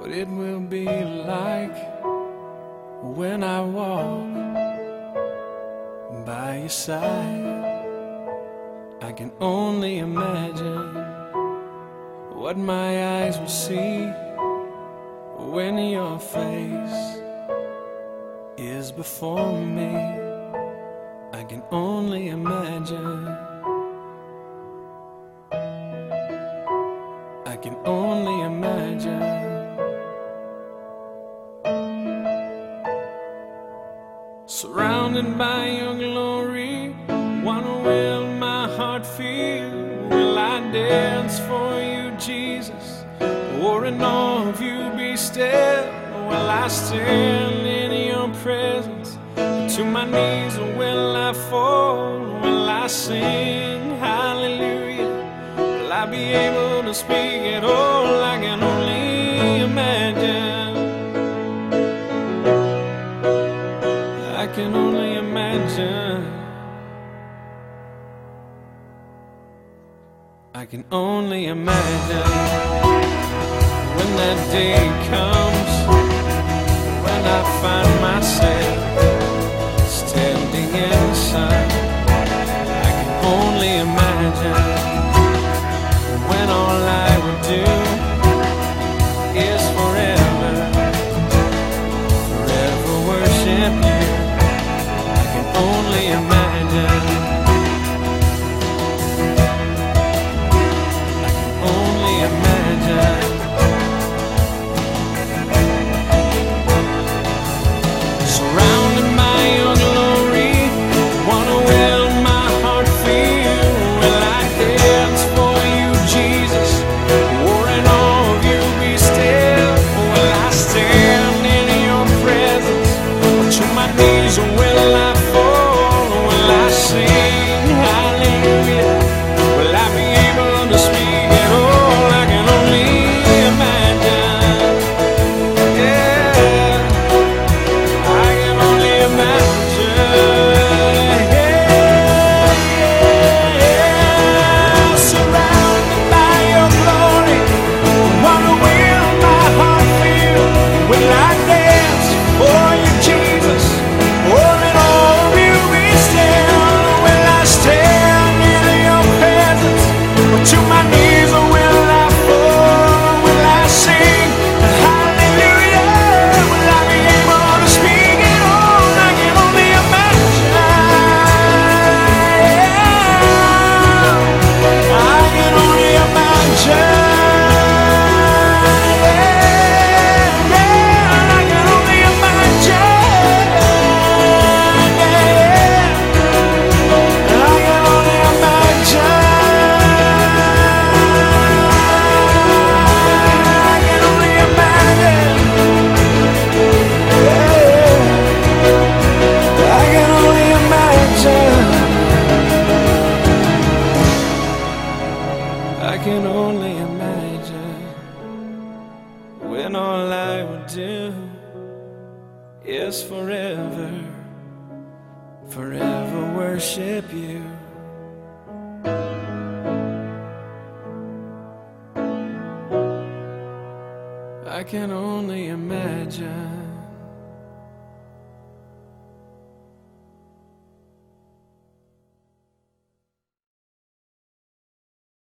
what it will be like when I walk by your side. I can only imagine what my eyes will see when your face is before me. I can only imagine. I can only imagine. Surrounded by your glory, what will my heart feel? Will I dance for you, Jesus? Or in awe of you be still? Will I stand in your presence? To my knees or will I fall? Will I sing hallelujah? Will I be able to speak at all? I can only imagine. I can only imagine. I can only imagine when that day comes, when I find myself standing in the sun. I can only imagine when all I would do is forever, forever worship you. I can only imagine. I can only imagine. Surrounded by your glory, what will my heart feel? Will I dance for you, Jesus? Or in awe of you be still? Will I stand in your presence? Or to my knees or will I fall? Will I sing hallelujah? Will I be able to speak at all? I can only imagine. Yeah, I can only imagine. Yeah. Surrounded by your glory, what will my heart feel? Will I dance for you, Jesus? Or in all of you be still? Will I stand in your presence? Or to my knees or will I fall? Will I sing hallelujah? Will I be able to speak at all? I can only imagine. I can only imagine. I can only imagine. I can only imagine. I can only imagine. I can only imagine. I can only imagine when all I would do is forever, forever worship you. I can only imagine.